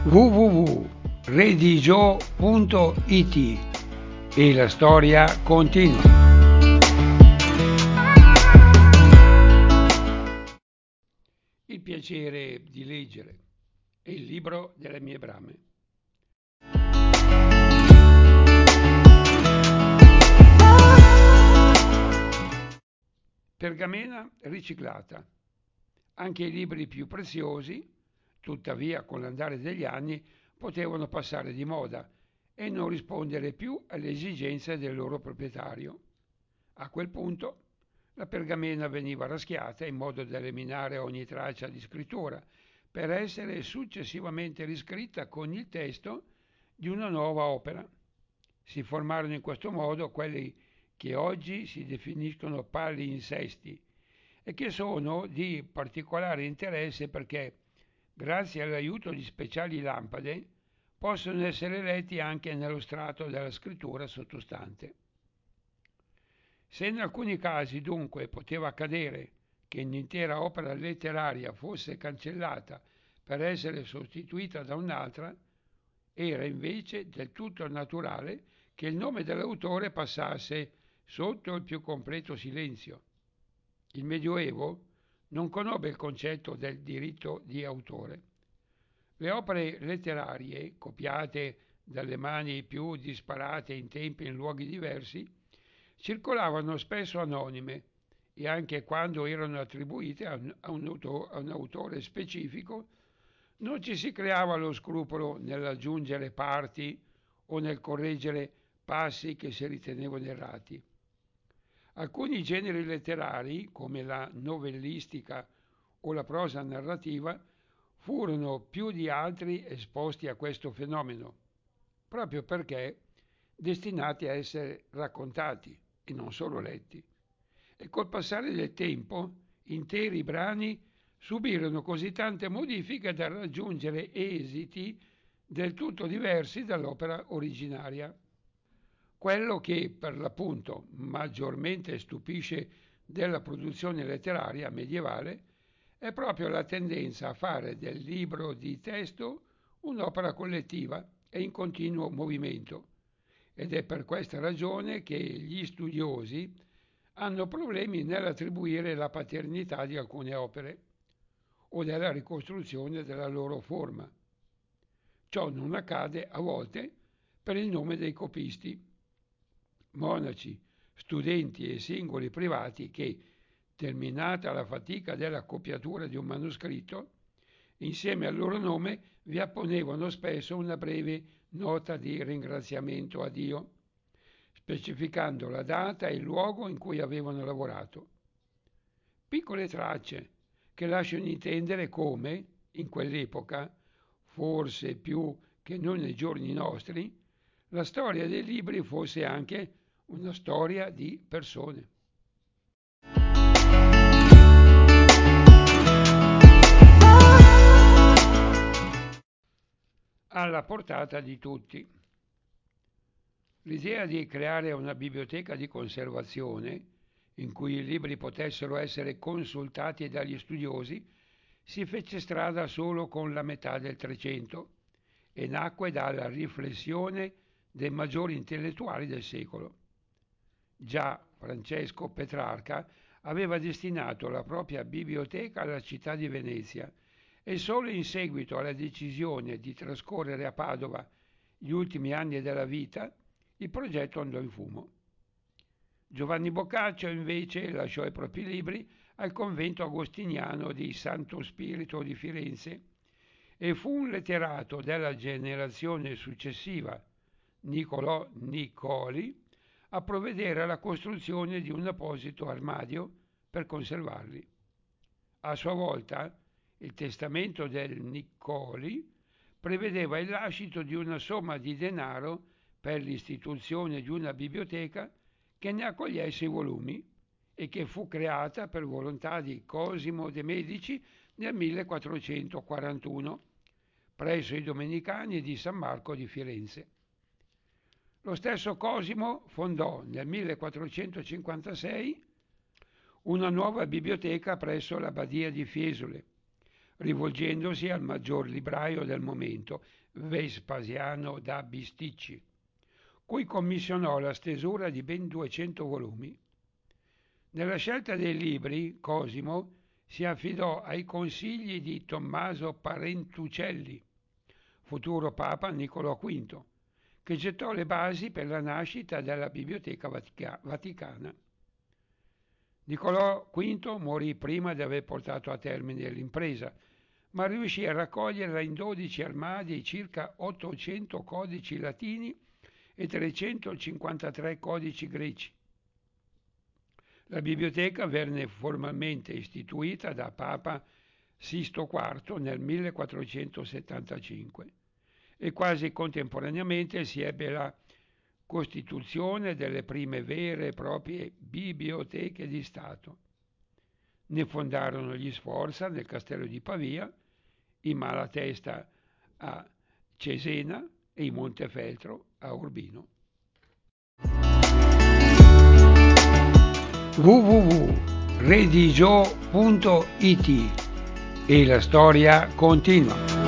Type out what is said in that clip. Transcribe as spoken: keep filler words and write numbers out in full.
w w w punto redigio punto i t e la storia continua. Il piacere di leggere è il libro delle mie brame. Pergamena riciclata. Anche i libri più preziosi, tuttavia, con l'andare degli anni, potevano passare di moda e non rispondere più alle esigenze del loro proprietario. A quel punto la pergamena veniva raschiata in modo da eliminare ogni traccia di scrittura, per essere successivamente riscritta con il testo di una nuova opera. Si formarono in questo modo quelli che oggi si definiscono palinsesti e che sono di particolare interesse perché, grazie all'aiuto di speciali lampade, possono essere letti anche nello strato della scrittura sottostante. Se in alcuni casi dunque poteva accadere che un'intera opera letteraria fosse cancellata per essere sostituita da un'altra, era invece del tutto naturale che il nome dell'autore passasse sotto il più completo silenzio. Il Medioevo non conobbe il concetto del diritto di autore. Le opere letterarie, copiate dalle mani più disparate in tempi e in luoghi diversi, circolavano spesso anonime e anche quando erano attribuite a un, a un, autore, a un autore specifico, non ci si creava lo scrupolo nell'aggiungere parti o nel correggere passi che si ritenevano errati. Alcuni generi letterari, come la novellistica o la prosa narrativa, furono più di altri esposti a questo fenomeno, proprio perché destinati a essere raccontati e non solo letti. E col passare del tempo, interi brani subirono così tante modifiche da raggiungere esiti del tutto diversi dall'opera originaria. Quello che, per l'appunto, maggiormente stupisce della produzione letteraria medievale è proprio la tendenza a fare del libro di testo un'opera collettiva e in continuo movimento. Ed è per questa ragione che gli studiosi hanno problemi nell'attribuire la paternità di alcune opere o nella ricostruzione della loro forma. Ciò non accade a volte per il nome dei copisti. Monaci, studenti e singoli privati che, terminata la fatica della copiatura di un manoscritto, insieme al loro nome vi apponevano spesso una breve nota di ringraziamento a Dio, specificando la data e il luogo in cui avevano lavorato. Piccole tracce che lasciano intendere come, in quell'epoca, forse più che non nei giorni nostri, la storia dei libri fosse anche una storia di persone. Alla portata di tutti. L'idea di creare una biblioteca di conservazione in cui i libri potessero essere consultati dagli studiosi si fece strada solo con la metà del Trecento e nacque dalla riflessione dei maggiori intellettuali del secolo. Già Francesco Petrarca aveva destinato la propria biblioteca alla città di Venezia e solo in seguito alla decisione di trascorrere a Padova gli ultimi anni della vita il progetto andò in fumo. Giovanni Boccaccio invece lasciò i propri libri al convento agostiniano di Santo Spirito di Firenze e fu un letterato della generazione successiva, Niccolò Niccoli, a provvedere alla costruzione di un apposito armadio per conservarli. A sua volta, il testamento del Niccoli prevedeva il lascito di una somma di denaro per l'istituzione di una biblioteca che ne accogliesse i volumi e che fu creata per volontà di Cosimo de' Medici nel millequattrocentoquarantuno presso i Domenicani di San Marco di Firenze. Lo stesso Cosimo fondò nel millequattrocentocinquantasei una nuova biblioteca presso l'abbadia di Fiesole, rivolgendosi al maggior libraio del momento, Vespasiano da Bisticci, cui commissionò la stesura di ben duecento volumi. Nella scelta dei libri, Cosimo si affidò ai consigli di Tommaso Parentucelli, futuro Papa Niccolò V, che gettò le basi per la nascita della Biblioteca Vatica- Vaticana. Niccolò V morì prima di aver portato a termine l'impresa, ma riuscì a raccogliere in dodici armadi circa ottocento codici latini e trecentocinquantatré codici greci. La biblioteca venne formalmente istituita da Papa Sisto quarto nel millequattrocentosettantacinque e quasi contemporaneamente si ebbe la costituzione delle prime vere e proprie biblioteche di Stato. Ne fondarono gli Sforza nel castello di Pavia, i Malatesta a Cesena e i Montefeltro a Urbino. w w w punto redigio punto it E la storia continua.